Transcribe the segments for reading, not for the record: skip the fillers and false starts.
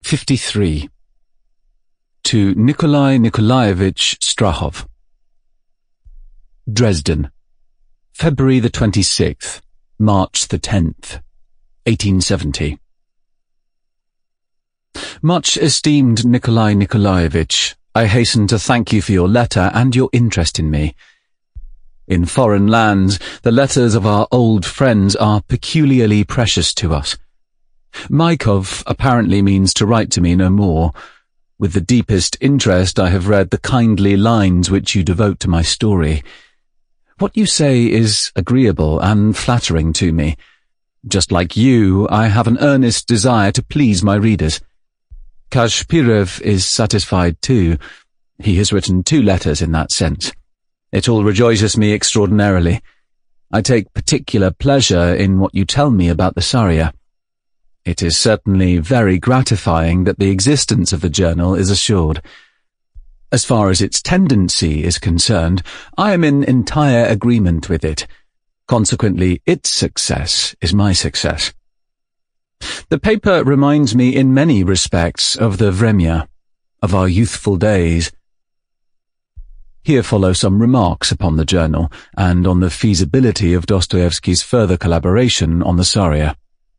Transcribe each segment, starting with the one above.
53. To Nikolai Nikolaevich Strahov. Dresden, February the 26th, March the 10th, 1870. Much esteemed Nikolai Nikolaevich, I hasten to thank you for your letter and your interest in me. In foreign lands, the letters of our old friends are peculiarly precious to us. Maikov apparently means to write to me no more. With the deepest interest I have read the kindly lines which you devote to my story. What you say is agreeable and flattering to me. Just like you, I have an earnest desire to please my readers. Kashpirev is satisfied too. He has written 2 letters in that sense. It all rejoices me extraordinarily. I take particular pleasure in what you tell me about the Saria. It is certainly very gratifying that the existence of the journal is assured. As far as its tendency is concerned, I am in entire agreement with it. Consequently, its success is my success. The paper reminds me in many respects of the Vremya, of our youthful days. Here follow some remarks upon the journal and on the feasibility of Dostoevsky's further collaboration on the Saria.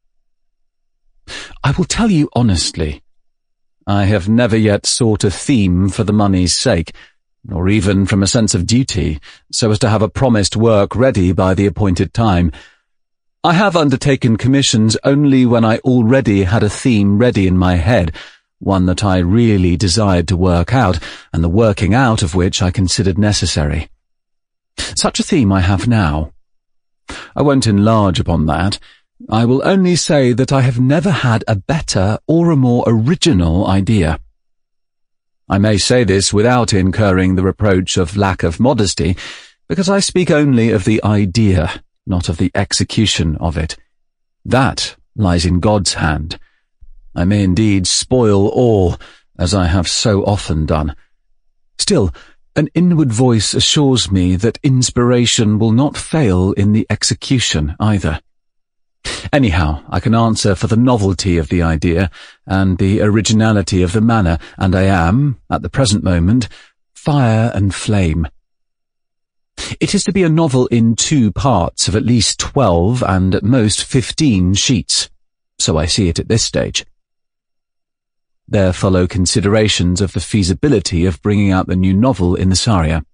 I will tell you honestly, I have never yet sought a theme for the money's sake, nor even from a sense of duty, so as to have a promised work ready by the appointed time. I have undertaken commissions only when I already had a theme ready in my head, one that I really desired to work out, and the working out of which I considered necessary. Such a theme I have now. I won't enlarge upon that. I will only say that I have never had a better or a more original idea. I may say this without incurring the reproach of lack of modesty, because I speak only of the idea, not of the execution of it. That lies in God's hand. I may indeed spoil all, as I have so often done. Still, an inward voice assures me that inspiration will not fail in the execution either. Anyhow, I can answer for the novelty of the idea and the originality of the manner, and I am, at the present moment, fire and flame. It is to be a novel in 2 parts of at least 12 and at most 15 sheets. So I see it at this stage. There follow considerations of the feasibility of bringing out the new novel in the Saria.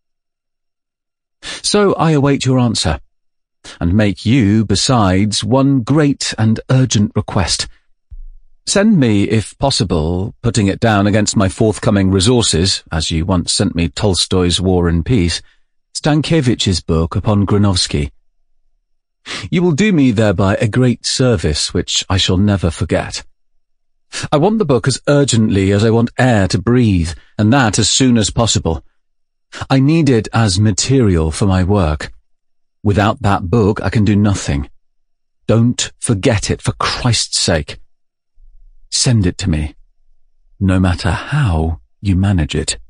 So I await your answer, and make you, besides, one great and urgent request. Send me, if possible, putting it down against my forthcoming resources, as you once sent me Tolstoy's War and Peace, Stankiewicz's book upon Granovsky. You will do me thereby a great service which I shall never forget. I want the book as urgently as I want air to breathe, and that as soon as possible. I need it as material for my work. Without that book I can do nothing. Don't forget it, for Christ's sake. Send it to me, no matter how you manage it.